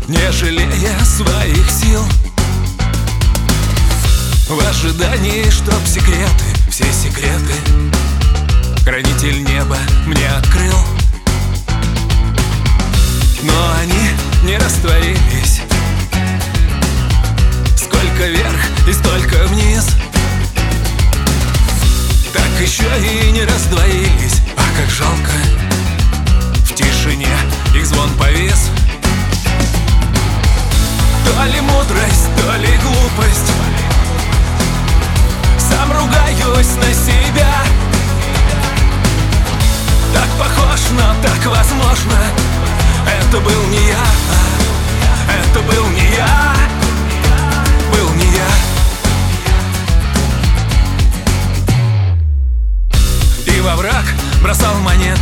не жалея своих сил, в ожидании, чтоб секреты, все секреты хранитель неба мне открыл. Но они не растворились. Сколько вверх и столько вниз, так еще и не раздвоились. А как жалко, в тишине их звон повис. То ли мудрость, то ли глупость, сам ругаюсь на себя. Так похож, но так возможно. Это был не я, это был не я, был не я. И во враг бросал монеты,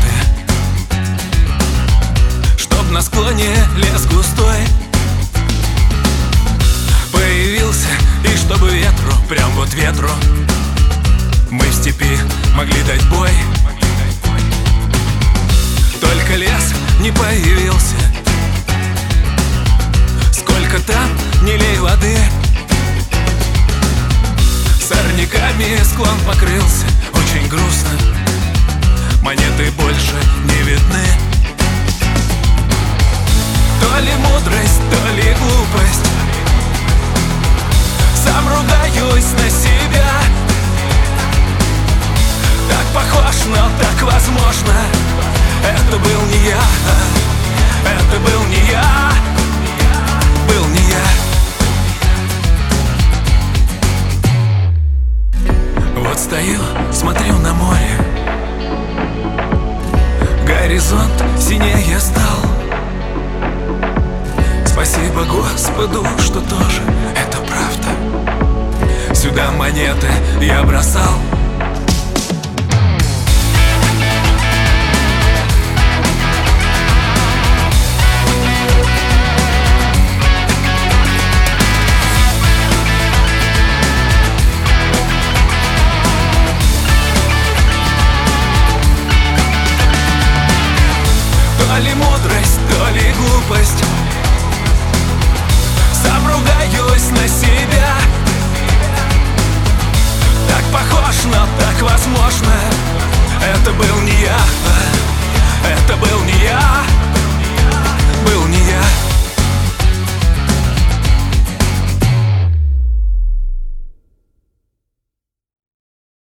чтоб на склоне лес густой появился, и чтобы ветру, прям вот ветру, мы в степи могли дать бой. Только лес не появился. Сколько там не лей воды, сорняками склон покрылся. Очень грустно, монеты больше не видны. То ли мудрость, то ли глупость, сам ругаюсь на себя. Так похож, но так возможно. Это был не я, это был не я, был не я. Вот стою, смотрю на море, горизонт синее стал. Спасибо Господу, что тоже это правда. Сюда монеты я бросал.